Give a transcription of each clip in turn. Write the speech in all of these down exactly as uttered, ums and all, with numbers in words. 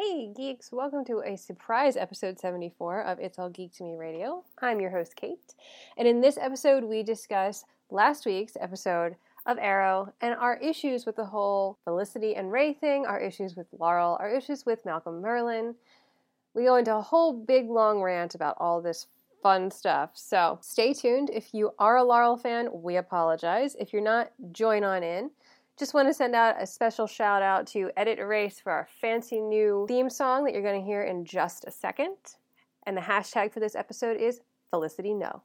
Hey geeks, welcome to a surprise episode seventy-four of It's All Geek to Me Radio. I'm your host Kate, and in this episode we discuss last week's episode of Arrow and our issues with the whole Felicity and Ray thing, our issues with Laurel, our issues with Malcolm Merlyn. We go into a whole big long rant about all this fun stuff, so stay tuned. If you are a Laurel fan, we apologize. If you're not, join on in. Just want to send out a special shout out to Edit Erase for our fancy new theme song that you're going to hear in just a second. And the hashtag for this episode is Felicity No.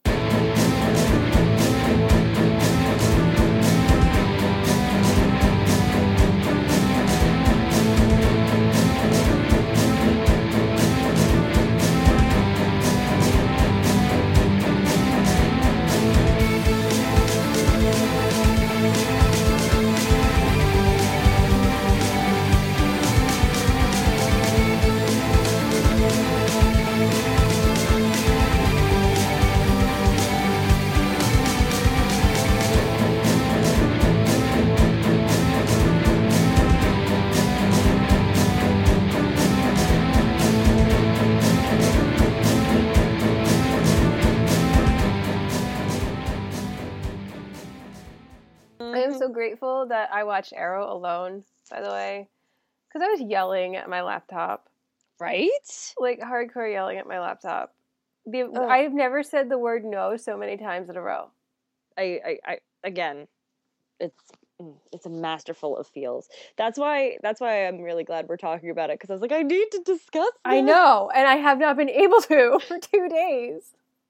I am so grateful that I watched Arrow alone, by the way, because I was yelling at my laptop. Right? Like, hardcore yelling at my laptop. The, Ugh. I've never said the word no so many times in a row. I, I, I again, it's it's a masterful of feels. That's why that's why I'm really glad we're talking about it, because I was like, I need to discuss this. I know, and I have not been able to for two days.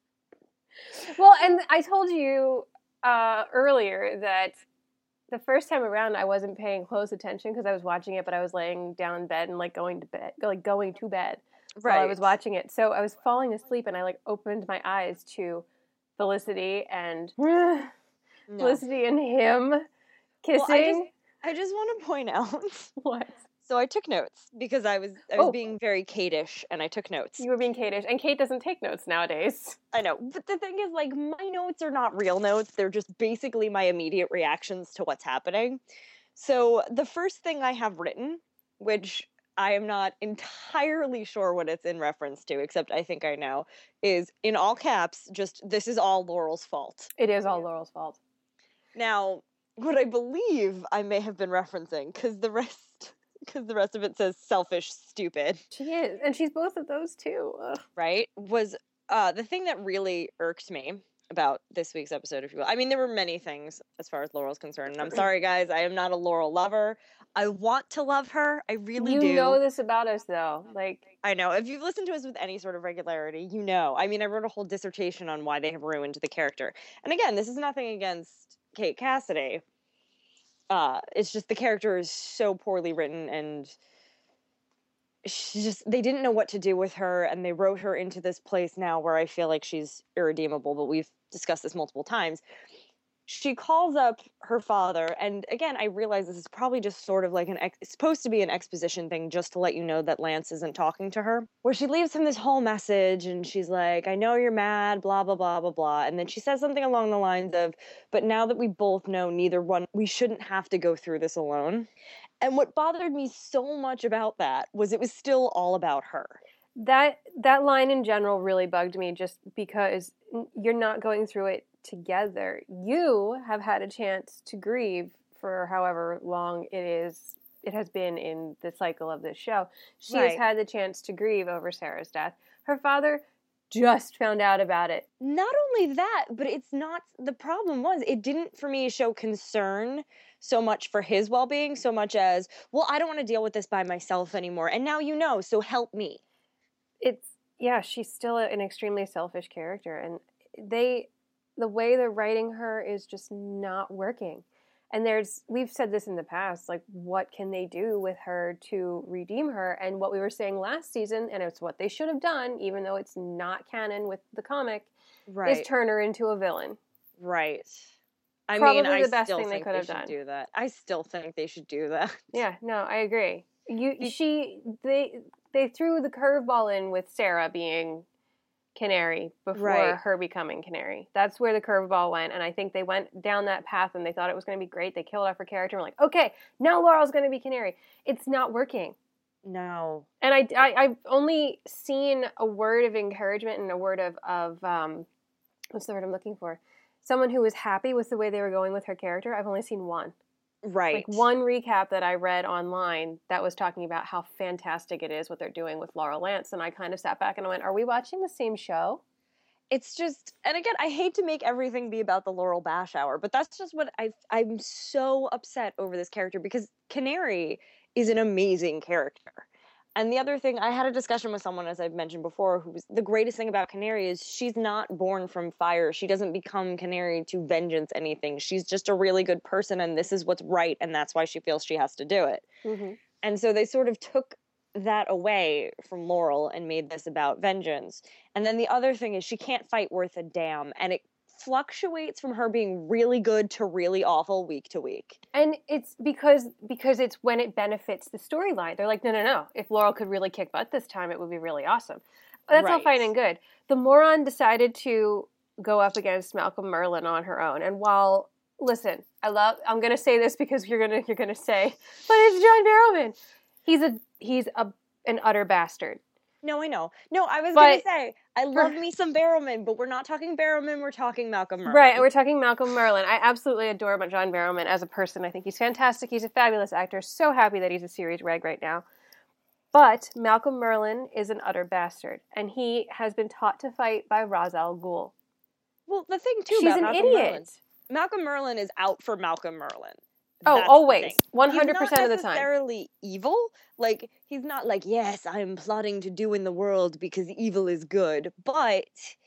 Well, and I told you uh, earlier that the first time around I wasn't paying close attention because I was watching it, but I was laying down in bed and like going to bed, like going to bed Right. while I was watching it. So I was falling asleep, and I like opened my eyes to Felicity and No. Felicity and him kissing. Well, I just, I just want to point out. What? So I took notes because I was I was Oh. being very Kate-ish, and I took notes. You were being Kate-ish, and Kate doesn't take notes nowadays. I know, but the thing is, like, my notes are not real notes. They're just basically my immediate reactions to what's happening. So the first thing I have written, which I am not entirely sure what it's in reference to, except I think I know, is in all caps, just, this is all Laurel's fault. It is all Laurel's fault. Now, what I believe I may have been referencing, because the rest, because the rest of it says selfish, stupid, She is, and she's both of those too. Ugh. right, was uh, the thing that really irked me about this week's episode, if you will. I mean, there were many things as far as Laurel's concerned, and I'm sorry, guys, I am not a Laurel lover. I want to love her. I really you do. know this about us, though. Like, I know. If you've listened to us with any sort of regularity, you know. I mean, I wrote a whole dissertation on why they have ruined the character. And again, this is nothing against Kate Cassidy. Uh, it's just the character is so poorly written, and she just, they didn't know what to do with her, and they wrote her into this place now where I feel like she's irredeemable, but we've discussed this multiple times. She calls up her father, and again, I realize this is probably just sort of like an, ex- it's supposed to be an exposition thing just to let you know that Lance isn't talking to her, where she leaves him this whole message, and she's like, I know you're mad, blah, blah, blah, blah, blah, and then she says something along the lines of, but now that we both know neither one, we shouldn't have to go through this alone. And what bothered me so much about that was it was still all about her. that that line in general really bugged me, just because you're not going through it together. You have had a chance to grieve for however long it is it has been in the cycle of this show. She has Right. had the chance to grieve over Sarah's death. Her father just found out about it. Not only that, but it's not, the problem was, it didn't for me show concern so much for his well-being, so much as, well, I don't want to deal with this by myself anymore, and now you know, so help me. It's, yeah, she's still an extremely selfish character, and they, the way they're writing her is just not working. And there's, we've said this in the past, like, what can they do with her to redeem her? And what we were saying last season, and it's what they should have done, even though it's not canon with the comic, Right. is turn her into a villain. Right. I Probably mean, I the best still thing they think could they have should done. do that. I still think they should do that. Yeah, no, I agree. You, she, they, they threw the curveball in with Sarah being Canary before Right. her becoming Canary. That's where the curveball went, and I think they went down that path and they thought it was going to be great. They killed off her character and were like, okay, now Laurel's going to be Canary. It's not working. No. And I, I, I've only seen a word of encouragement and a word of, of um, what's the word I'm looking for? Someone who was happy with the way they were going with her character. I've only seen one. Right. Like one recap that I read online that was talking about how fantastic it is what they're doing with Laurel Lance. And I kind of sat back and I went, are we watching the same show? It's just, and again, I hate to make everything be about the Laurel Bash Hour, but that's just what I, I'm so upset over this character because Canary is an amazing character. And the other thing, I had a discussion with someone, as I've mentioned before, who was the greatest thing about Canary is she's not born from fire. She doesn't become Canary to vengeance anything. She's just a really good person, and this is what's right, and that's why she feels she has to do it. Mm-hmm. And so they sort of took that away from Laurel and made this about vengeance. And then the other thing is she can't fight worth a damn, and it fluctuates from her being really good to really awful week to week. And it's because because it's when it benefits the storyline. They're like, no, no, no. If Laurel could really kick butt this time, it would be really awesome. That's Right. all fine and good. The moron decided to go up against Malcolm Merlyn on her own. And while, listen, I love, I'm going to say this because you're going to you're going to say, but it's John Barrowman. He's a he's a an utter bastard. No, I know. No, I was But- going to say, I love me some Barrowman, but we're not talking Barrowman, we're talking Malcolm Merlyn. Right, and we're talking Malcolm Merlyn. I absolutely adore John Barrowman as a person. I think he's fantastic. He's a fabulous actor. So happy that he's a series reg right now. But Malcolm Merlyn is an utter bastard, and he has been taught to fight by Ra's al Ghul. Well, the thing, too, She's about an Malcolm idiot. Merlyn, Malcolm Merlyn is out for Malcolm Merlyn. Oh, That's the always. thing. one hundred percent He's of not the time. necessarily evil. Like, he's not like, yes, I'm plotting to do in the world because evil is good. But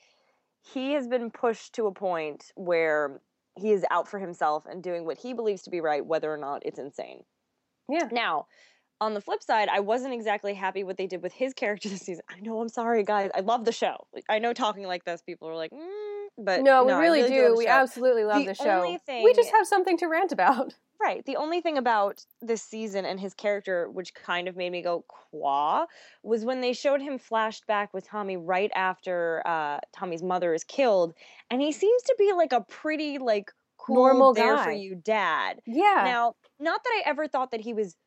he has been pushed to a point where he is out for himself and doing what he believes to be right, whether or not it's insane. Yeah. Now, on the flip side, I wasn't exactly happy what they did with his character this season. I know, I'm sorry, guys. I love the show. Like, I know talking like this, people are like, mm, but No, we I really, love do. the We show. absolutely love The the show. only thing- We just have something to rant about. Right. The only thing about this season and his character, which kind of made me go, quah, was when they showed him flashed back with Tommy right after uh, Tommy's mother is killed. And he seems to be like a pretty, like, cool, Normal there guy. for you dad. Yeah. Now, not that I ever thought that he was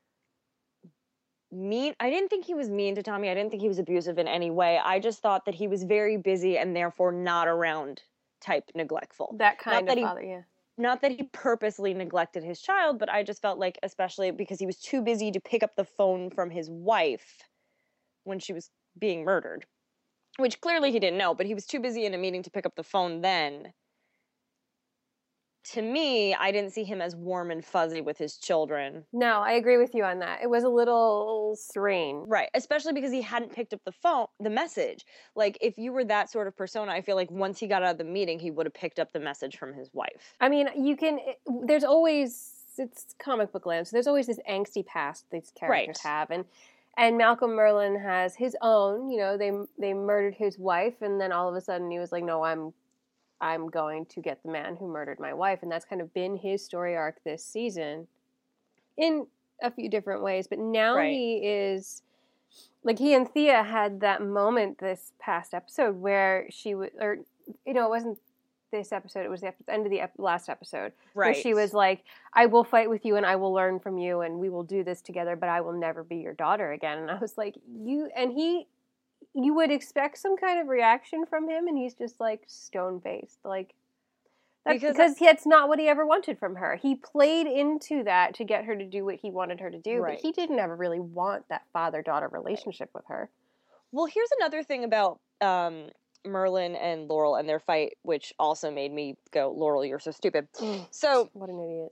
mean. I didn't think he was mean to Tommy. I didn't think he was abusive in any way. I just thought that he was very busy and therefore not around type neglectful. that kind not that of he- father, yeah. Not that he purposely neglected his child, but I just felt like, especially because he was too busy to pick up the phone from his wife when she was being murdered, which clearly he didn't know, but he was too busy in a meeting to pick up the phone then. To me, I didn't see him as warm and fuzzy with his children. No, I agree with you on that. It was a little strange. Right, especially because he hadn't picked up the phone, the message. Like, if you were that sort of persona, I feel like once he got out of the meeting, he would have picked up the message from his wife. I mean, you can. It, there's always it's comic book land, so there's always this angsty past these characters Right. have, and and Malcolm Merlyn has his own. You know, they they murdered his wife, and then all of a sudden he was like, "No, I'm I'm going to get the man who murdered my wife," and that's kind of been his story arc this season, in a few different ways. But now Right. he is. Like, he and Thea had that moment this past episode where she was, or, you know, it wasn't this episode, it was the ep- end of the ep- last episode. Right. Where she was like, I will fight with you and I will learn from you and we will do this together, but I will never be your daughter again. And I was like, you, and he, you would expect some kind of reaction from him, and he's just like stone faced. Like, that's Because- because that's not what he ever wanted from her. He played into that to get her to do what he wanted her to do, Right. but he didn't ever really want that father daughter relationship with her. Well, here's another thing about um, Merlin and Laurel and their fight, which also made me go, Laurel, you're so stupid. So What an idiot.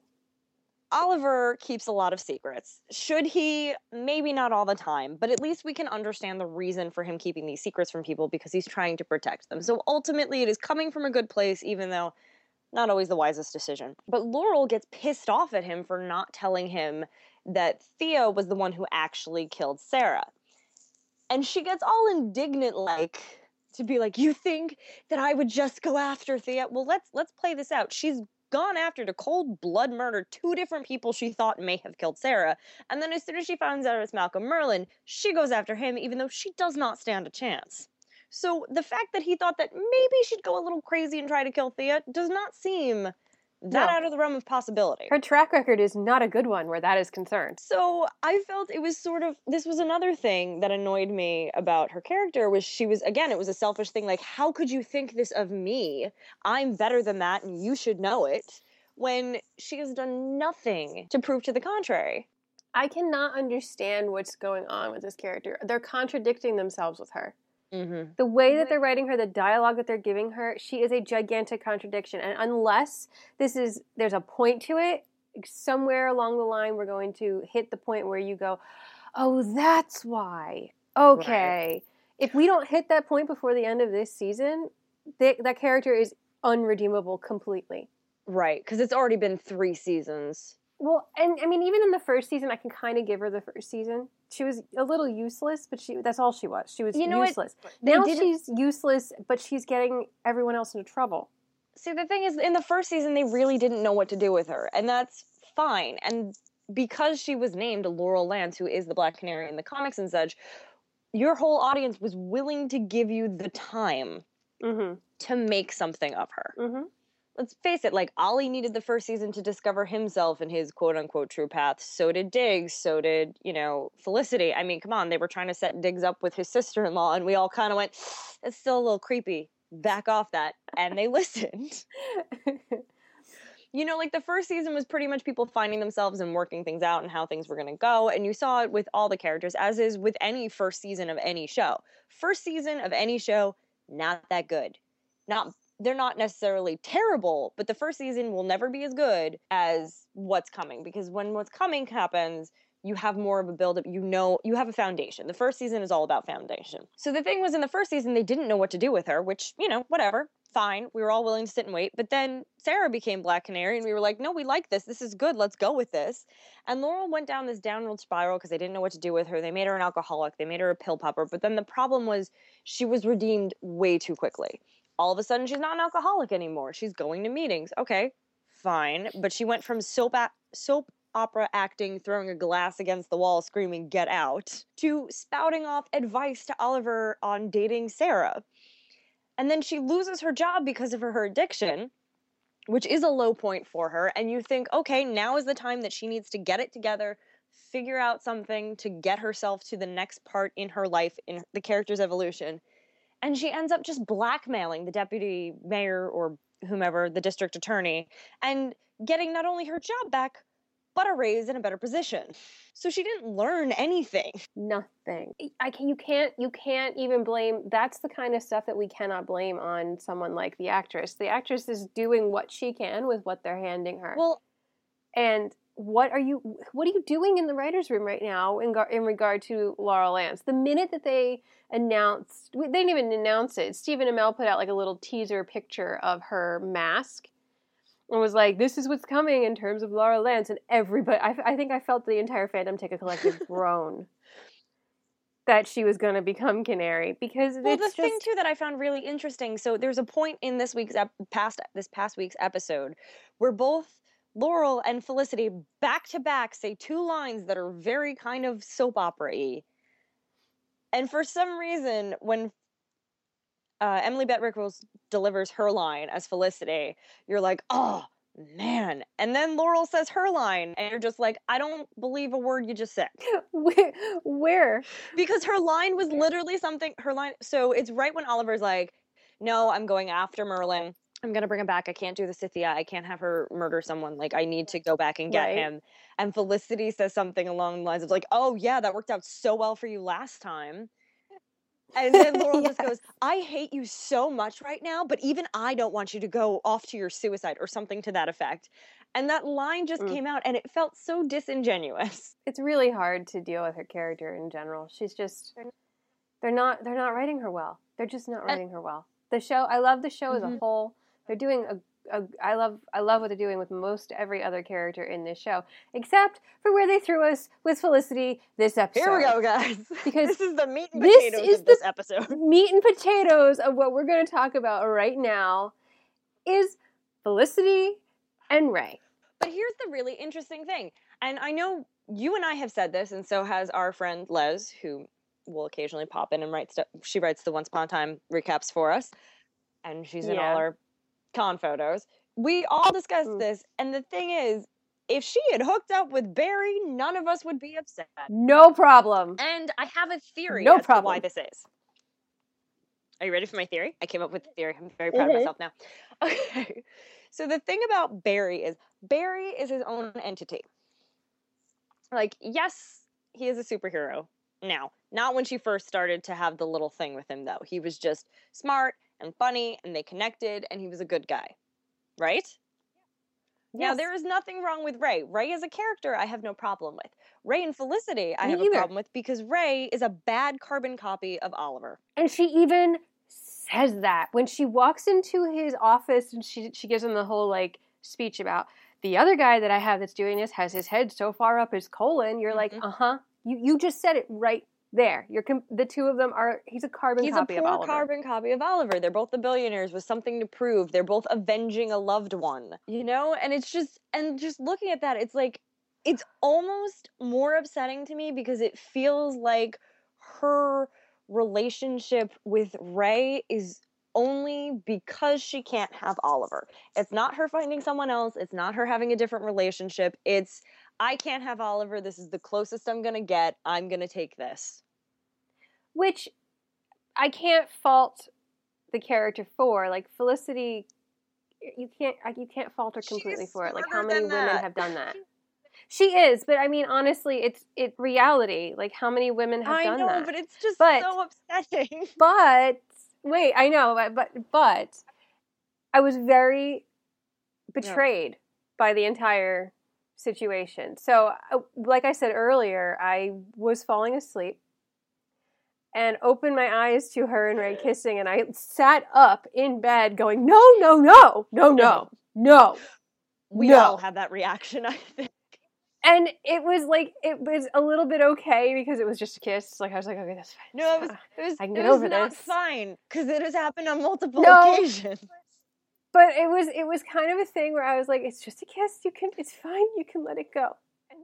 Oliver keeps a lot of secrets. Should he? Maybe not all the time, but at least we can understand the reason for him keeping these secrets from people, because he's trying to protect them. So ultimately, it is coming from a good place, even though not always the wisest decision. But Laurel gets pissed off at him for not telling him that Thea was the one who actually killed Sarah. And she gets all indignant, like, to be like, you think that I would just go after Thea? Well, let's let's play this out. She's gone after to cold blood murder two different people she thought may have killed Sarah. And then as soon as she finds out it's Malcolm Merlyn, she goes after him, even though she does not stand a chance. So the fact that he thought that maybe she'd go a little crazy and try to kill Thea does not seem that No. out of the realm of possibility. Her track record is not a good one where that is concerned. So I felt it was sort of, this was another thing that annoyed me about her character, was she was, again, it was a selfish thing, like, how could you think this of me? I'm better than that and you should know it, when she has done nothing to prove to the contrary. I cannot understand what's going on with this character. They're contradicting themselves with her. Mm-hmm. The way that they're writing her, the dialogue that they're giving her, she is a gigantic contradiction. And unless this is, there's a point to it, somewhere along the line we're going to hit the point where you go, oh, that's why. Okay. Right. If we don't hit that point before the end of this season, they, that character is unredeemable completely. Right, because it's already been three seasons. Well, and I mean, even in the first season, I can kind of give her the first season. She was a little useless, but she that's all she was. She was you know useless. Now she's useless, but she's getting everyone else into trouble. See, the thing is, in the first season, they really didn't know what to do with her, and that's fine. And because she was named Laurel Lance, who is the Black Canary in the comics and such, your whole audience was willing to give you the time mm-hmm. to make something of her. Mm-hmm. Let's face it, like, Ollie needed the first season to discover himself and his quote-unquote true path. So did Diggs. So did, you know, Felicity. I mean, come on, they were trying to set Diggs up with his sister-in-law, and we all kind of went, it's still a little creepy. Back off that. And they listened. You know, like, the first season was pretty much people finding themselves and working things out and how things were going to go. And you saw it with all the characters, as is with any first season of any show. First season of any show, not that good. Not They're not necessarily terrible, but the first season will never be as good as what's coming, because when what's coming happens, you have more of a build-up, you know, you have a foundation. The first season is all about foundation. So the thing was, in the first season, they didn't know what to do with her, which, you know, whatever, fine. We were all willing to sit and wait. But then Sarah became Black Canary, and we were like, no, we like this. This is good. Let's go with this. And Laurel went down this downward spiral because they didn't know what to do with her. They made her an alcoholic. They made her a pill popper. But then the problem was she was redeemed way too quickly. All of a sudden, she's not an alcoholic anymore. She's going to meetings. Okay, fine. But she went from soap a- soap opera acting, throwing a glass against the wall, screaming, get out, to spouting off advice to Oliver on dating Sarah. And then she loses her job because of her, her addiction, which is a low point for her. And you think, okay, now is the time that she needs to get it together, figure out something to get herself to the next part in her life, in the character's evolution. And she ends up just blackmailing the deputy mayor or whomever, the district attorney, and getting not only her job back, but a raise in a better position. So she didn't learn anything. Nothing. I can, you can't you can't even blame, that's the kind of stuff that we cannot blame on someone like the actress. The actress is doing what she can with what they're handing her. Well, and what are you what are you doing in the writer's room right now in, in regard to Laurel Lance? The minute that they announced, they didn't even announce it. Stephen Amell put out like a little teaser picture of her mask and was like, this is what's coming in terms of Laurel Lance. And everybody, I, I think I felt the entire fandom take a collective groan that she was going to become Canary, because well, it's the just... thing too that I found really interesting. So there's a point in this week's ep- past this past week's episode where both Laurel and Felicity back to back say two lines that are very kind of soap opera-y. And for some reason, when uh, Emily Bett Rickles delivers her line as Felicity, you're like, oh, man. And then Laurel says her line, and you're just like, I don't believe a word you just said. Where? Where? Because her line was literally something, her line, so it's right when Oliver's like, no, I'm going after Merlin. I'm going to bring him back. I can't do the Scythia. I can't have her murder someone. Like, I need to go back and get right. him. And Felicity says something along the lines of like, oh, yeah, that worked out so well for you last time. And then Laurel yes. just goes, I hate you so much right now, but even I don't want you to go off to your suicide, or something to that effect. And that line just mm. came out, and it felt so disingenuous. It's really hard to deal with her character in general. She's just, they're not, they're not writing her well. They're just not writing her well. The show, I love the show mm-hmm. as a whole. They're doing a, a, I love, I love what they're doing with most every other character in this show, except for where they threw us with Felicity this episode. Here we go, guys. Because this is the meat and potatoes this is of this the episode. Meat and potatoes of what we're going to talk about right now is Felicity and Ray. But here's the really interesting thing, and I know you and I have said this, and so has our friend Les, who will occasionally pop in and write stuff. She writes the Once Upon a Time recaps for us, and she's in yeah. all our con photos. we all discussed Mm. this, and the thing is, if she had hooked up with Barry, none of us would be upset. No problem. And I have a theory No as problem. to why this is. Are you ready for my theory? I came up with the theory. I'm very proud mm-hmm. of myself now. Okay. So the thing about Barry is, Barry is his own entity. Like, yes, he is a superhero now. Not when she first started to have the little thing with him, though. He was just smart and funny, and they connected, and he was a good guy. Right? Yes. Now, there is nothing wrong with Ray. Ray as a character, I have no problem with. Ray and Felicity, I Me have either. a problem with, because Ray is a bad carbon copy of Oliver. And she even says that when she walks into his office and she she gives him the whole, like, speech about the other guy that I have that's doing this has his head so far up his colon. You're mm-hmm. like, uh-huh. You you just said it right there. You're com- the two of them are, he's a carbon he's copy a of poor Oliver. carbon copy of Oliver. They're both the billionaires with something to prove. They're both avenging a loved one, you know? And it's just, and just looking at that, it's like, it's almost more upsetting to me because it feels like her relationship with Ray is only because she can't have Oliver. It's not her finding someone else. It's not her having a different relationship. It's, I can't have Oliver. This is the closest I'm going to get. I'm going to take this. Which I can't fault the character for. Like, Felicity, you can't you can't fault her completely She's for it. Like, how many women that. have done that? She is, but I mean, honestly, it's it reality. Like, how many women have I done know, that? I know, but it's just but, so upsetting. But, wait, I know, but but, but I was very betrayed yeah. by the entire situation. So, like I said earlier, I was falling asleep and opened my eyes to her and Ray kissing, and I sat up in bed going, no, no, no, no, no, no. We no. all had that reaction, I think. And it was like, it was a little bit okay because it was just a kiss. Like, I was like, okay, that's fine. No, it was, it was, I can get it was over not this. fine because it has happened on multiple no, occasions. But it was, it was kind of a thing where I was like, it's just a kiss. You can, it's fine. You can let it go.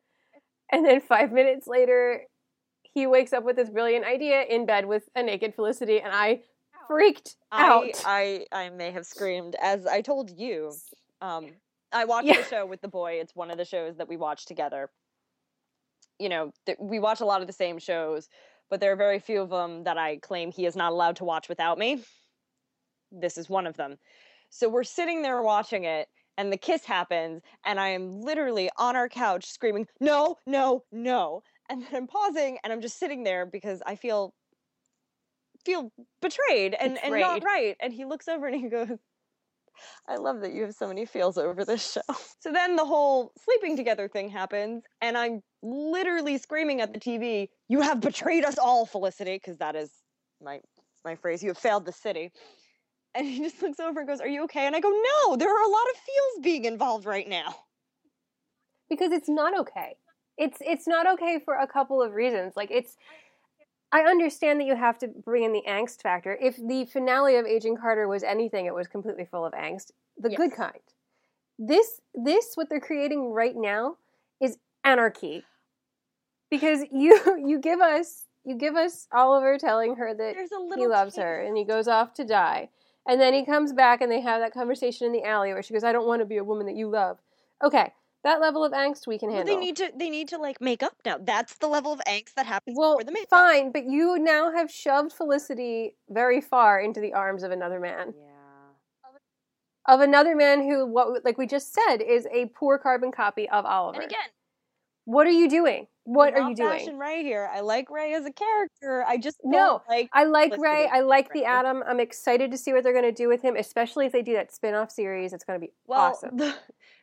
And then five minutes later, he wakes up with this brilliant idea in bed with a naked Felicity, and I freaked out. I, I, I may have screamed. As I told you, um, I watched yeah. the show with the boy. It's one of the shows that we watch together. You know, th- we watch a lot of the same shows, but there are very few of them that I claim he is not allowed to watch without me. This is one of them. So we're sitting there watching it, and the kiss happens, and I am literally on our couch screaming, no, no, no. And then I'm pausing, and I'm just sitting there because I feel feel betrayed and, betrayed. and not right. And he looks over and he goes, I love that you have so many feels over this show. So then the whole sleeping together thing happens, and I'm literally screaming at the T V, you have betrayed us all, Felicity, because that is my my phrase, you have failed the city. And he just looks over and goes, are you okay? And I go, no, there are a lot of feels being involved right now. Because it's not okay. It's it's not okay for a couple of reasons. Like, it's, I understand that you have to bring in the angst factor. If the finale of Agent Carter was anything, it was completely full of angst. The yes. good kind. This, this, what they're creating right now is anarchy. Because you you give us, you give us Oliver telling her that he loves taste. her, and he goes off to die. And then he comes back and they have that conversation in the alley where she goes, I don't want to be a woman that you love. Okay. That level of angst we can handle. But they need to they need to like make up now. That's the level of angst that happens well, before the makeup. Fine, but you now have shoved Felicity very far into the arms of another man. Yeah. Of another man who, what like we just said, is a poor carbon copy of Oliver. And again, what are you doing? What I'm are you doing? Fashion right here. I like Ray as a character. I just don't no. like I like Felicity. Ray. I like the Atom. I'm excited to see what they're going to do with him, especially if they do that spin-off series. It's going to be well, awesome. The,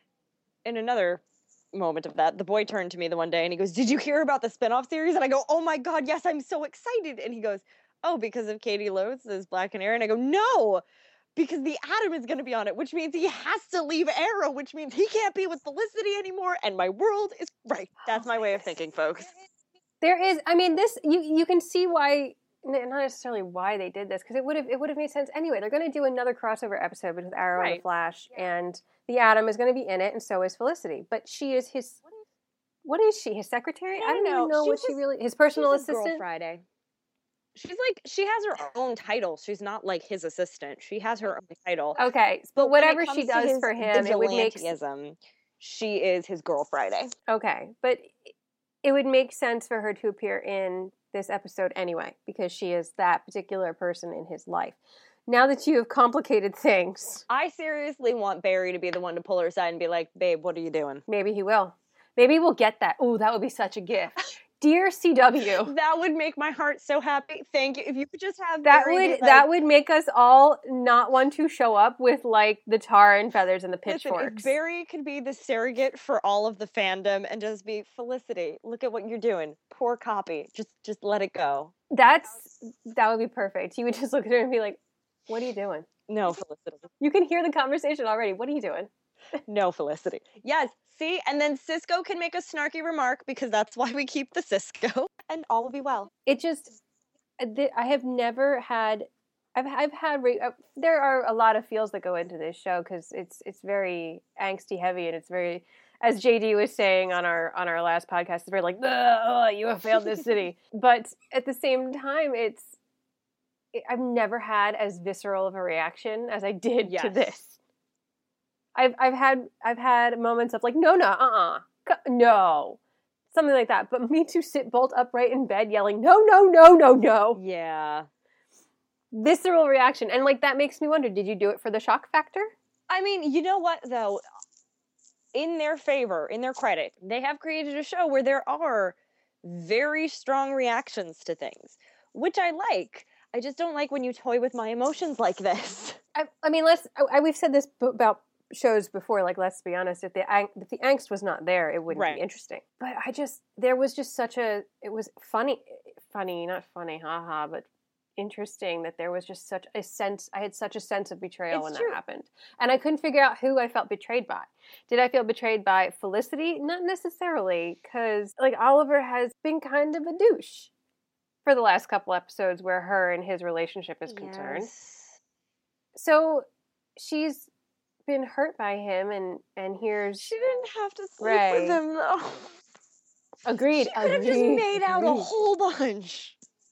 in another moment of that, the boy turned to me the one day and he goes, did you hear about the spin-off series? And I go, oh my god, yes, I'm so excited. And he goes, oh, because of Katie Loads as Black Canary? And I go, no, because the Atom is going to be on it, which means he has to leave Arrow, which means he can't be with Felicity anymore, and my world is right. That's my way of thinking, folks. There is, I mean, this, you you can see why, not necessarily why they did this, because it would have it would have made sense anyway. They're going to do another crossover episode with Arrow right. and the Flash, yeah. and the Atom is going to be in it, and so is Felicity. But she is his, what is she, his secretary? No, I don't no, even know she what was, she really, his personal she's assistant? Girl Friday. She's like, she has her own title. She's not like his assistant. She has her own title. Okay, but, But whatever when it she comes to does his for him, it would make vigilantism, she is his Girl Friday. Okay, but it would make sense for her to appear in this episode anyway, because she is that particular person in his life. Now that you have complicated things, I seriously want Barry to be the one to pull her aside and be like, babe, what are you doing? maybe he will. Maybe we'll get that. Oh, that would be such a gift. Dear C W. That would make my heart so happy. Thank you. If you could just have That Barry would be like, that would make us all not want to show up with like the tar and feathers and the listen, pitchforks. if Barry could be the surrogate for all of the fandom and just be, Felicity, look at what you're doing. Poor copy. Just just let it go. That's that would be perfect. He would just look at her and be like, "What are you doing?" No, Felicity. You can hear the conversation already. What are you doing? No, Felicity. Yes, see? And then Cisco can make a snarky remark because that's why we keep the Cisco. And all will be well. It just, I have never had, I've, I've had, there are a lot of feels that go into this show because it's it's very angsty heavy and it's very, as J D was saying on our on our last podcast, it's very like, oh, you have failed this city. But at the same time, it's, I've never had as visceral of a reaction as I did Yes. to this. I've I've had I've had moments of like, no, no, uh-uh, no, something like that. But me to sit bolt upright in bed yelling, no, no, no, no, no. Yeah. Visceral reaction. And like, that makes me wonder, did you do it for the shock factor? I mean, you know what, though? In their favor, in their credit, they have created a show where there are very strong reactions to things, which I like. I just don't like when you toy with my emotions like this. I, I mean, let's, I, we've said this b- about shows before, like, let's be honest, if the if the angst was not there, it wouldn't Right. be interesting. But I just, there was just such a, it was funny, funny, not funny, haha, but interesting that there was just such a sense, I had such a sense of betrayal It's when true. that happened. And I couldn't figure out who I felt betrayed by. Did I feel betrayed by Felicity? Not necessarily, because, like, Oliver has been kind of a douche for the last couple episodes where her and his relationship is concerned. Yes. So she's been hurt by him, and and here's She didn't have to sleep Ray. with him, though. agreed. She could have just agreed, made out a agreed. whole bunch.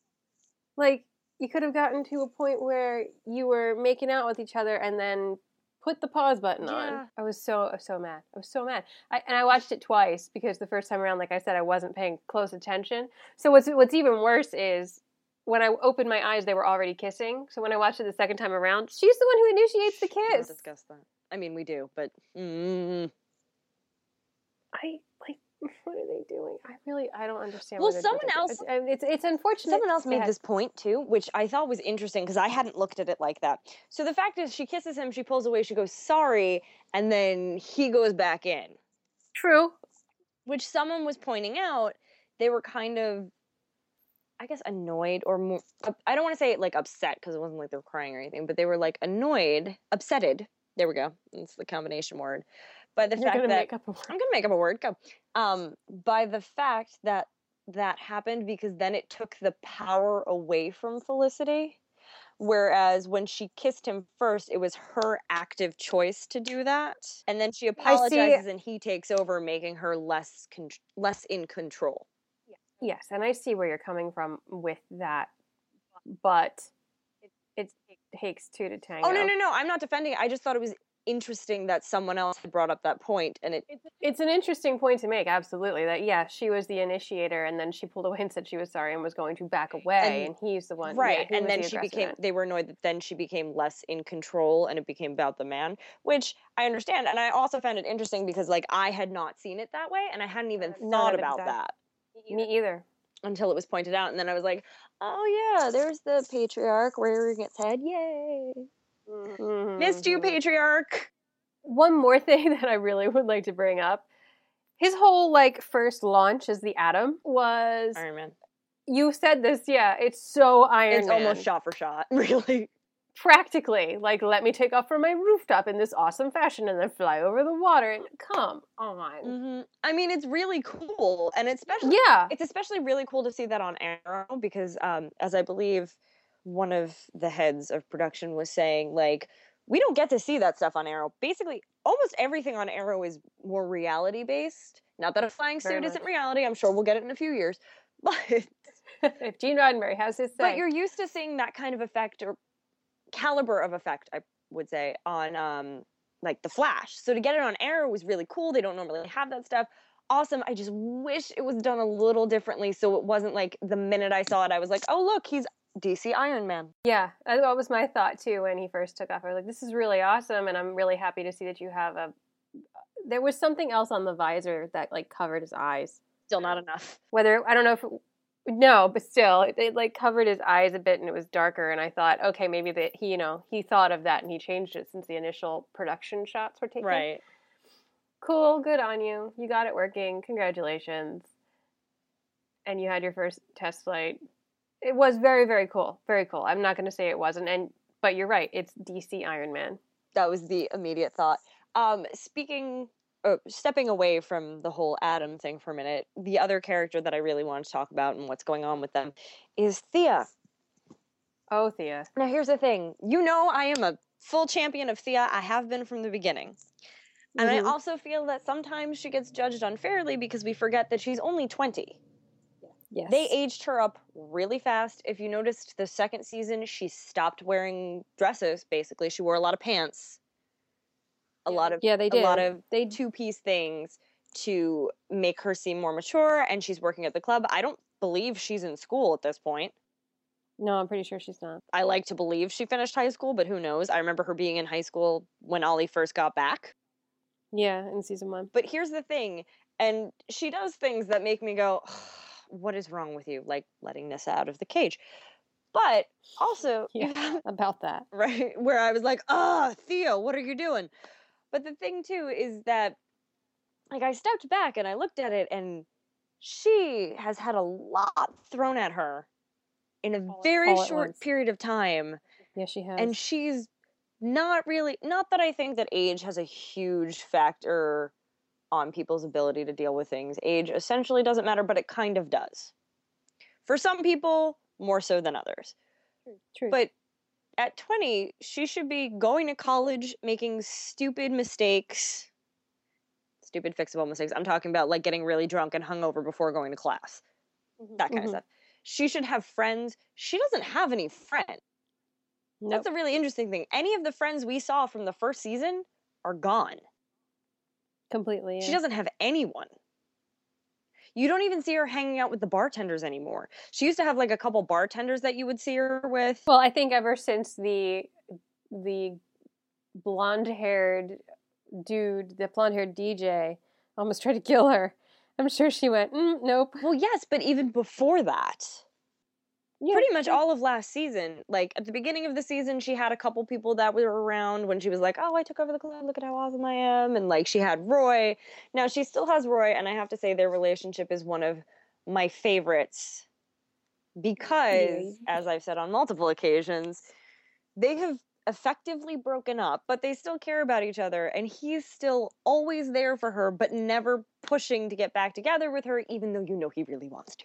Like, you could have gotten to a point where you were making out with each other and then put the pause button Yeah. on. I was so I was so mad. I was so mad. I, and I watched it twice because the first time around, like I said, I wasn't paying close attention. So what's what's even worse is when I opened my eyes, they were already kissing. So when I watched it the second time around, she's the one who initiates the We'll kiss. discuss that. I mean, we do, but mm, I like. What are they doing? I really, I don't understand. Well, what they're someone doing. else- It's, it's, it's unfortunate. someone else Go made ahead. this point too, which I thought was interesting because I hadn't looked at it like that. So the fact is, she kisses him, she pulls away, she goes sorry, and then he goes back in. True. Which someone was pointing out, they were kind of, I guess, annoyed or more. I don't want to say like upset because it wasn't like they were crying or anything, but they were like annoyed, upsetted. There we go. That's the combination word. By the You're fact gonna that make up a word. I'm gonna make up a word. Go. Um, by the fact that that happened because then it took the power away from Felicity. Whereas when she kissed him first, it was her active choice to do that, and then she apologizes and he takes over, making her less con- less in control. Yes, and I see where you're coming from with that, but it takes two to tango. Oh no no no! I'm not defending it. I just thought it was interesting that someone else had brought up that point, and it. It's an interesting point to make, absolutely. That, yeah, she was the initiator, and then she pulled away and said she was sorry and was going to back away, and, And- he's the one. Right, yeah, he and was then the she aggressor became. then. They were annoyed that then she became less in control, and it became about the man, which I understand, and I also found it interesting because, like, I had not seen it that way, and I hadn't even No, thought neither did about I. that Me either. until it was pointed out, and then I was like, oh yeah, there's the patriarch rearing its head, yay! Mhm. Missed you, patriarch. One more thing that I really would like to bring up. His whole, like, first launch as the Atom was... Iron Man. You said this, yeah, it's so Iron It's Man. almost shot for shot, really. Practically. Like, let me take off from my rooftop in this awesome fashion and then fly over the water. And come on. Mm-hmm. I mean, it's really cool, and it's especially Yeah. it's especially really cool to see that on Arrow because, um, as I believe one of the heads of production was saying, like, we don't get to see that stuff on Arrow. Basically, almost everything on Arrow is more reality based. Not that a flying Very suit isn't much. reality. I'm sure we'll get it in a few years, but If Gene Roddenberry has his say. But you're used to seeing that kind of effect or caliber of effect, I would say, on um like The Flash. So to get it on Arrow was really cool. They don't normally have that stuff. Awesome. I just wish it was done a little differently so it wasn't like the minute I saw it, I was like, oh, look, he's D C Iron Man. Yeah, that was my thought too when he first took off. I was like, this is really awesome, and I'm really happy to see that you have a... There was something else on the visor that, like, covered his eyes. Still not enough. Whether, I don't know if... It, no, but still, it, it, like, covered his eyes a bit, and it was darker, and I thought, okay, maybe that he, you know, he thought of that, and he changed it since the initial production shots were taken. Right. Cool, good on you. You got it working. Congratulations. And you had your first test flight. It was very, very cool. Very cool. I'm not going to say it wasn't, and but you're right. It's D C Iron Man. That was the immediate thought. Um, speaking, uh, stepping away from the whole Adam thing for a minute, the other character that I really want to talk about and what's going on with them is Thea. Oh, Thea. Now, here's the thing. You know I am a full champion of Thea. I have been from the beginning. And mm-hmm. I also feel that sometimes she gets judged unfairly because we forget that she's only twenty. Yes. They aged her up really fast. If you noticed the second season, she stopped wearing dresses, basically. She wore a lot of pants. A yeah. lot of yeah, they did. A lot of they two-piece things to make her seem more mature, and she's working at the club. I don't believe she's in school at this point. No, I'm pretty sure she's not. I like to believe she finished high school, but who knows? I remember her being in high school when Ollie first got back. Yeah, in season one. But here's the thing, and she does things that make me go, oh, what is wrong with you? Like letting Nissa out of the cage. But also... yeah, about that. Right, where I was like, ah, oh, Theo, what are you doing? But the thing, too, is that, like, I stepped back and I looked at it, and she has had a lot thrown at her in a all very all short period of time. Yeah, she has. And she's not really... Not that I think that age has a huge factor on people's ability to deal with things. Age essentially doesn't matter, but it kind of does. For some people, more so than others. True. True. But at twenty, she should be going to college, making stupid mistakes. Stupid fixable mistakes. I'm talking about, like, getting really drunk and hungover before going to class. Mm-hmm. That kind mm-hmm. of stuff. She should have friends. She doesn't have any friends. Nope. That's a really interesting thing. Any of the friends we saw from the first season are gone. Completely, yeah. She doesn't have anyone. You don't even see her hanging out with the bartenders anymore. She used to have, like, a couple bartenders that you would see her with. Well, I think ever since the the blonde-haired dude, the blonde-haired D J, almost tried to kill her, I'm sure she went, mm, nope. Well, yes, but even before that... Yeah, pretty much all of last season, like, at the beginning of the season, she had a couple people that were around when she was like, oh, I took over the club, look at how awesome I am, and, like, she had Roy. Now, she still has Roy, and I have to say their relationship is one of my favorites because, yeah. as I've said on multiple occasions, they have effectively broken up, but they still care about each other, and he's still always there for her, but never pushing to get back together with her, even though you know he really wants to.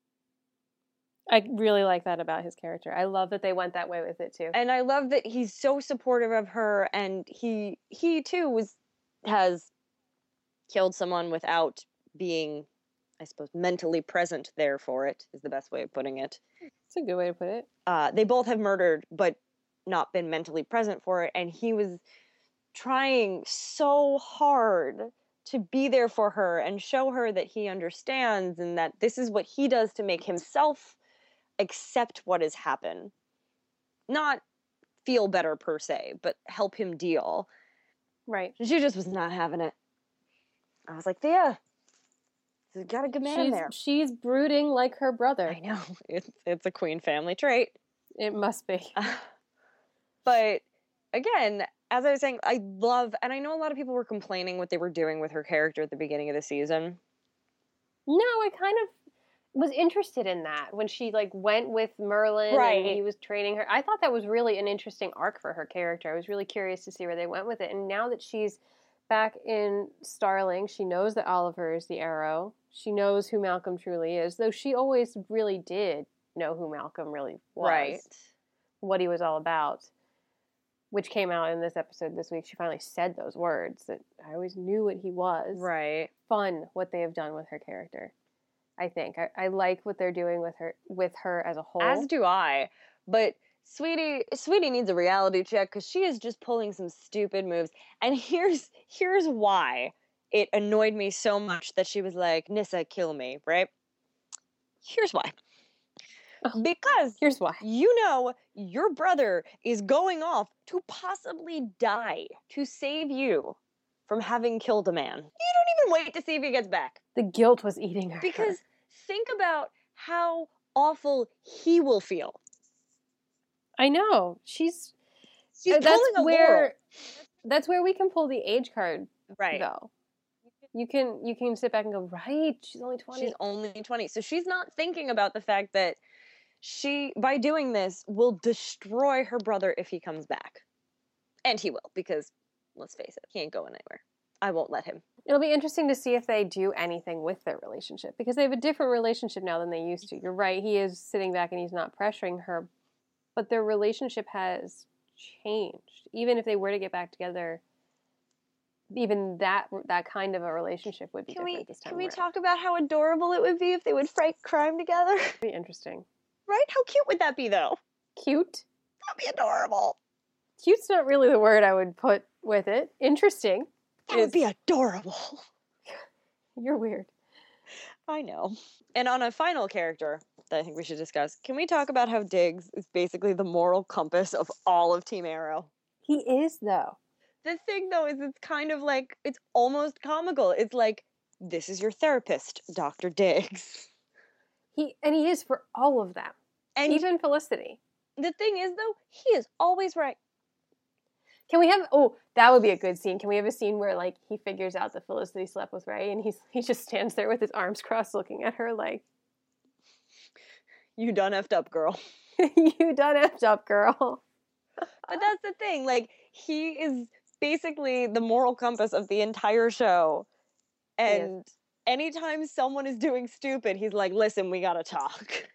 I really like that about his character. I love that they went that way with it too. And I love that he's so supportive of her, and he he too was has killed someone without being, I suppose, mentally present there for it, is the best way of putting it. It's a good way to put it. Uh, they both have murdered, but not been mentally present for it, and he was trying so hard to be there for her and show her that he understands and that this is what he does to make himself accept what has happened. Not feel better per se, but help him deal. Right. She just was not having it. I was like, Thea, you got a good man she's, in there. She's brooding like her brother. I know. It's, it's a Queen family trait. It must be. Uh, but again, as I was saying, I love, and I know a lot of people were complaining what they were doing with her character at the beginning of the season. No, I kind of was interested in that when she, like, went with Merlin right. and he was training her. I thought that was really an interesting arc for her character. I was really curious to see where they went with it. And now that she's back in Starling, she knows that Oliver is the Arrow. She knows who Malcolm truly is, though she always really did know who Malcolm really was. Right. What he was all about, which came out in this episode this week. She finally said those words that I always knew what he was. Right. Fun what they have done with her character. I think. I, I like what they're doing with her with her as a whole. As do I. But Sweetie, Sweetie needs a reality check because she is just pulling some stupid moves. And here's here's why it annoyed me so much that she was like, Nyssa, kill me, right? Here's why. Oh, because here's why. You know your brother is going off to possibly die to save you from having killed a man. You don't even wait to see if he gets back. The guilt was eating her. Because think about how awful he will feel. I know. She's She's uh, that's pulling a where Laurel. That's where we can pull the age card, right? Though you can you can sit back and go, right? She's only twenty. She's only twenty, so she's not thinking about the fact that she, by doing this, will destroy her brother if he comes back, and he will, because let's face it, he ain't going anywhere. I won't let him. It'll be interesting to see if they do anything with their relationship, because they have a different relationship now than they used to. You're right. He is sitting back and he's not pressuring her, but their relationship has changed. Even if they were to get back together, even that that kind of a relationship would be can different we, this time Can we around. talk about how adorable it would be if they would fight crime together? It'd be interesting. Right? How cute would that be, though? Cute? That'd be adorable. Cute's not really the word I would put with it. Interesting. That would be adorable. You're weird. I know. And on a final character that I think we should discuss, can we talk about how Diggs is basically the moral compass of all of Team Arrow? He is, though. The thing, though, is it's kind of like, it's almost comical. It's like, this is your therapist, Doctor Diggs. He and he is for all of them. And even Felicity. The thing is, though, he is always right. Can we have, oh, that would be a good scene. Can we have a scene where, like, he figures out that Felicity slept with Ray and he's he just stands there with his arms crossed looking at her like, you done effed up, girl. You done effed up, girl. But that's the thing. Like, he is basically the moral compass of the entire show. And anytime someone is doing stupid, he's like, listen, we gotta talk.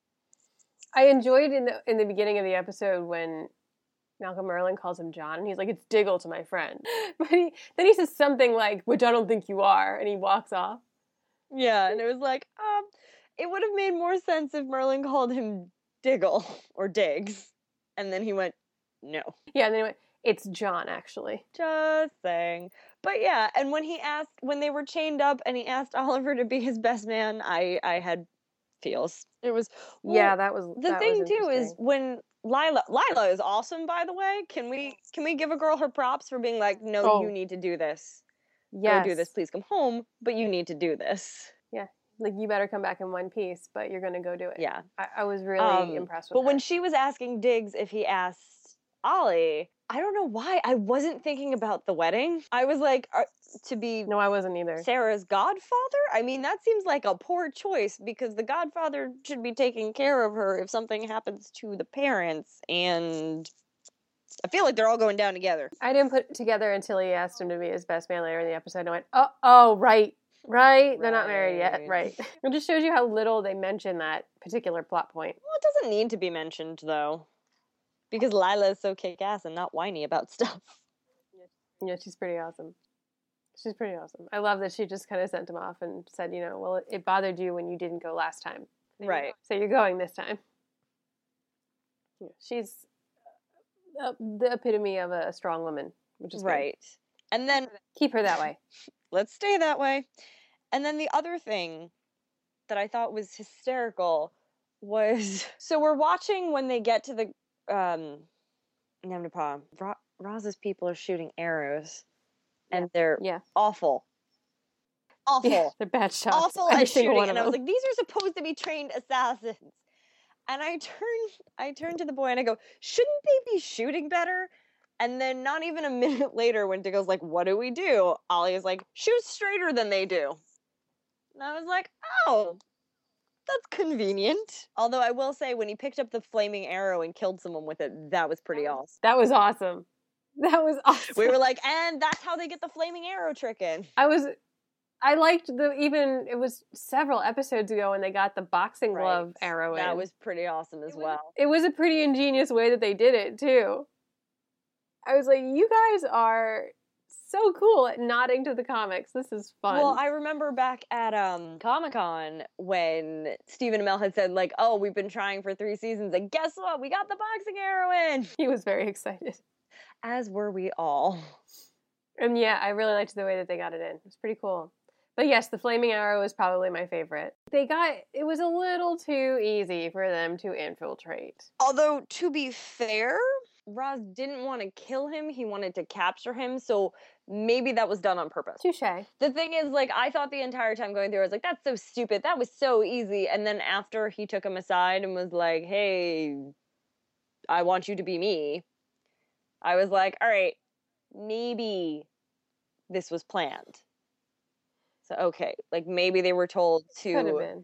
I enjoyed in the in the beginning of the episode when Malcolm Merlyn calls him John, and he's like, it's Diggle to my friend. But he, then he says something like, which I don't think you are, and he walks off. Yeah, and it was like, um, it would have made more sense if Merlyn called him Diggle, or Diggs, and then he went, no. Yeah, and then he went, it's John, actually. Just saying. But yeah, and when he asked, when they were chained up, and he asked Oliver to be his best man, I, I had feels. It was, well, yeah, that was, the that thing was too is when Lila, Lila is awesome, by the way. Can we, can we give a girl her props for being like, no, oh. you need to do this. Yes. Go do this, please come home, but you need to do this. Yeah. Like, you better come back in one piece, but you're going to go do it. Yeah. I, I was really um, impressed with But her. when she was asking Diggs if he asked Ollie, I don't know why. I wasn't thinking about the wedding. I was like, are, to be... No, I wasn't either. Sarah's godfather? I mean, that seems like a poor choice because the godfather should be taking care of her if something happens to the parents. And I feel like they're all going down together. I didn't put it together until he asked him to be his best man later in the episode. And I went, oh, oh, right. Right, they're right. Not married yet, right. It just shows you how little they mention that particular plot point. Well, it doesn't need to be mentioned, though. Because Lila is so kick-ass and not whiny about stuff. Yeah, she's pretty awesome. She's pretty awesome. I love that she just kind of sent him off and said, you know, well, it, it bothered you when you didn't go last time. Right. So you're going this time. Yeah, she's uh, the epitome of a, a strong woman, which is right. Good. And then... Keep her that way. Let's stay that way. And then the other thing that I thought was hysterical was... So we're watching when they get to the... Um, Namdapaa. Ra- Raz's people are shooting arrows, and yeah. they're yeah. awful. Awful. Yeah, they're bad shots. Awful at shooting. And I was like, these are supposed to be trained assassins. And I turned, I turned to the boy and I go, shouldn't they be shooting better? And then not even a minute later, when Diggle's like, what do we do? Ollie is like, shoot straighter than they do. And I was like, oh, that's convenient. Although I will say, when he picked up the flaming arrow and killed someone with it, that was pretty awesome. That was awesome. That was awesome. We were like, and that's how they get the flaming arrow trick in. I was, I liked the, even, it was several episodes ago when they got the boxing glove right. arrow in. That was pretty awesome as it well. Was, it was a pretty ingenious way that they did it, too. I was like, you guys are so cool at nodding to the comics. This is fun. Well, I remember back at um, Comic-Con when Stephen Amell had said, like, oh, we've been trying for three seasons, and guess what? We got the boxing heroine! He was very excited. As were we all. And yeah, I really liked the way that they got it in. It was pretty cool. But yes, the Flaming Arrow is probably my favorite. They got, it was a little too easy for them to infiltrate. Although, to be fair, Roz didn't want to kill him, he wanted to capture him, so maybe that was done on purpose. Touché. The thing is, like, I thought the entire time going through, I was like, that's so stupid, that was so easy, and then after he took him aside and was like, hey, I want you to be me, I was like, alright, maybe this was planned. So, okay, like, maybe they were told Could have to been.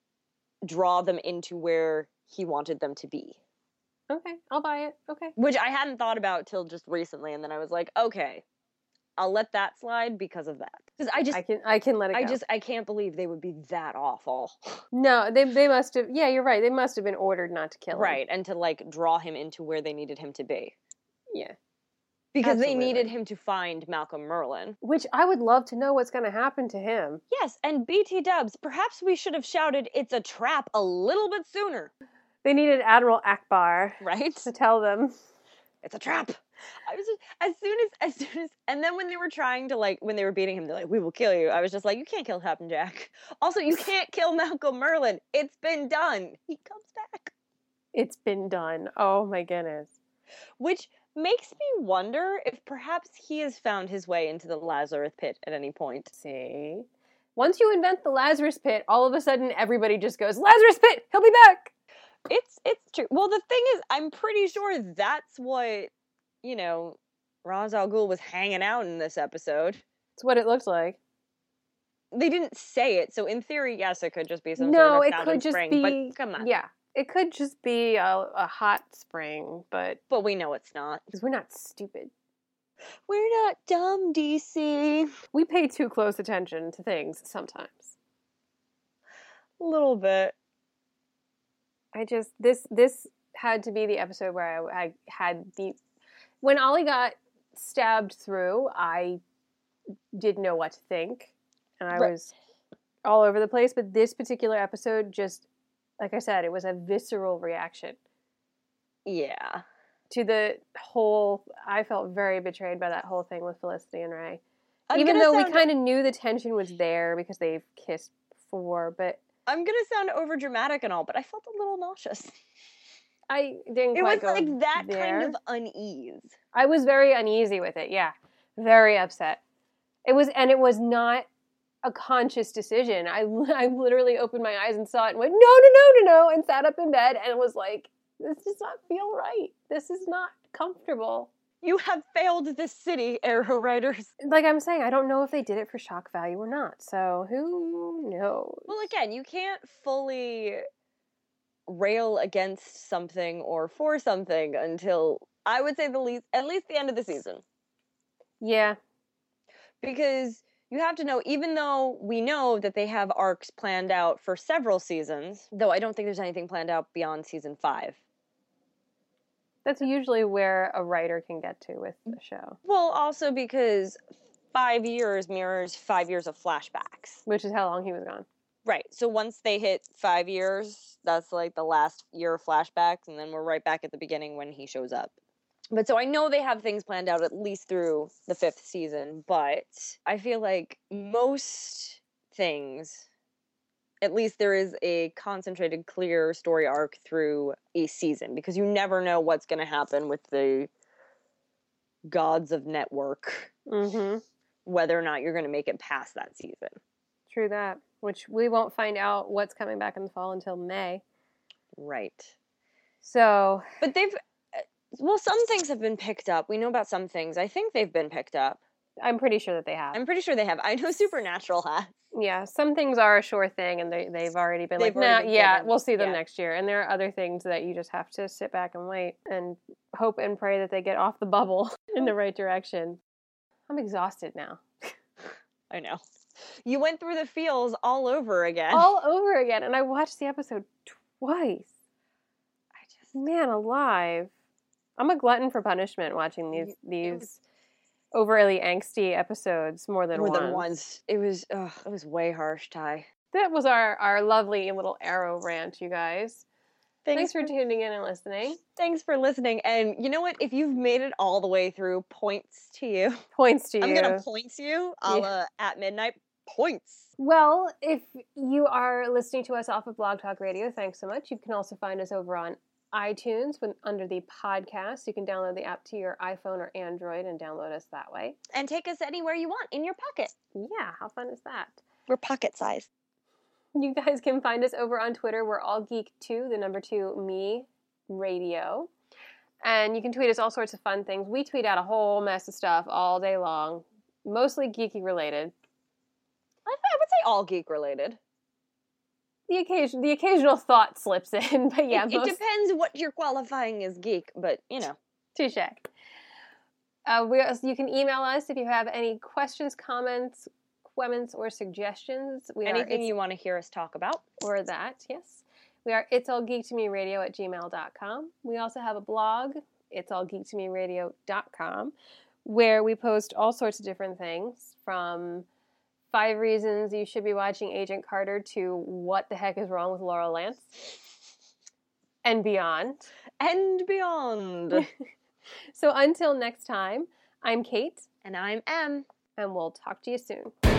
draw them into where he wanted them to be. Okay, I'll buy it. Okay. Which I hadn't thought about till just recently, and then I was like, okay, I'll let that slide because of that. Because I just, I can, I can let it go. I just, I can't believe they would be that awful. No, they they must have, yeah, you're right. They must have been ordered not to kill him. Right, and to, like, draw him into where they needed him to be. Yeah. Because Absolutely. they needed him to find Malcolm Merlyn. Which I would love to know what's going to happen to him. Yes, and B T Dubs, perhaps we should have shouted, it's a trap, a little bit sooner. They needed Admiral Akbar Right? to tell them. It's a trap. I was just, as soon as, as soon as, and then when they were trying to, like, when they were beating him, they're like, we will kill you. I was just like, you can't kill Captain Jack. Also, you can't kill Malcolm Merlyn. It's been done. He comes back. It's been done. Oh my goodness. Which makes me wonder if perhaps he has found his way into the Lazarus pit at any point. See? Once you invent the Lazarus pit, all of a sudden everybody just goes, Lazarus pit! He'll be back! It's it's true. Well, the thing is, I'm pretty sure that's what, you know, Ra's al Ghul was hanging out in this episode. It's what it looks like. They didn't say it, so in theory, yes, it could just be some No, sort of it fountain could just spring, be. but come on. Yeah, it could just be a, a hot spring, but But we know it's not. because we're not stupid. We're not dumb, D C. We pay too close attention to things sometimes. A little bit. I just this this had to be the episode where I, I had the when Ollie got stabbed through. I didn't know what to think, and I Right. was all over the place. But this particular episode, just like I said, it was a visceral reaction Yeah. to the whole. I felt very betrayed by that whole thing with Felicity and Ray. I'm Even gonna though we sound- kind of knew the tension was there because they've kissed before, but I'm gonna sound over dramatic and all, but I felt a little nauseous. I didn't It quite was go like that there. kind of unease. I was very uneasy with it. Yeah, very upset. It was, and it was not a conscious decision. I, I literally opened my eyes and saw it and went, no, no, no, no, no, and sat up in bed and was like, this does not feel right. This is not comfortable. You have failed this city, Arrow Riders. Like I'm saying, I don't know if they did it for shock value or not. So who knows? Well, again, you can't fully rail against something or for something until, I would say, the least, at least the end of the season. Yeah. Because you have to know, even though we know that they have arcs planned out for several seasons, though I don't think there's anything planned out beyond season five. That's usually where a writer can get to with the show. Well, also because five years mirrors five years of flashbacks. Which is how long he was gone. Right. So once they hit five years, that's like the last year of flashbacks, and then we're right back at the beginning when he shows up. But so I know they have things planned out at least through the fifth season, but I feel like most things, at least there is a concentrated, clear story arc through a season, because you never know what's going to happen with the gods of network, Mm-hmm. whether or not you're going to make it past that season. True that. Which we won't find out what's coming back in the fall until May. Right. So, But they've, well, some things have been picked up. We know about some things. I think they've been picked up. I'm pretty sure that they have. I'm pretty sure they have. I know Supernatural has. Yeah, some things are a sure thing, and they, they've already been They've like, already nah, been yeah, given- we'll see them yeah. next year. And there are other things that you just have to sit back and wait and hope and pray that they get off the bubble in the right direction. I'm exhausted now. I know. You went through the feels all over again. All over again, and I watched the episode twice. I just, Man alive. I'm a glutton for punishment watching these It these was- overly angsty episodes more than more once. than once. It was, ugh, it was way harsh, Ty. That was our, our lovely little Arrow rant, you guys. Thanks, Thanks, for tuning in and listening. Thanks for listening. And you know what? If you've made it all the way through, points to you. Points to you. I'm going to point you a la Yeah. At Midnight. Points. Well, if you are listening to us off of Blog Talk Radio, thanks so much. You can also find us over on iTunes when, under the podcast. You can download the app to your iPhone or Android and download us that way. And take us anywhere you want in your pocket. Yeah, how fun is that? We're pocket size. You guys can find us over on Twitter. We're all geek two, the number two, me, radio. And you can tweet us all sorts of fun things. We tweet out a whole mess of stuff all day long, mostly geeky related. I, I would say all geek related. The occasion, the occasional thought slips in, but yeah, it, most... it depends what you're qualifying as geek, but you know. Touche. Uh, we you can email us if you have any questions, comments, comments, or suggestions. We Anything are, you want to hear us talk about. Or that, yes. We are It's All Geek to Me Radio at gmail dot com. We also have a blog, It's All Geek to Me Radio dot com, where we post all sorts of different things, from five reasons you should be watching Agent Carter to what the heck is wrong with Laurel Lance, and beyond. And beyond. So until next time, I'm Kate. And I'm Em. And we'll talk to you soon.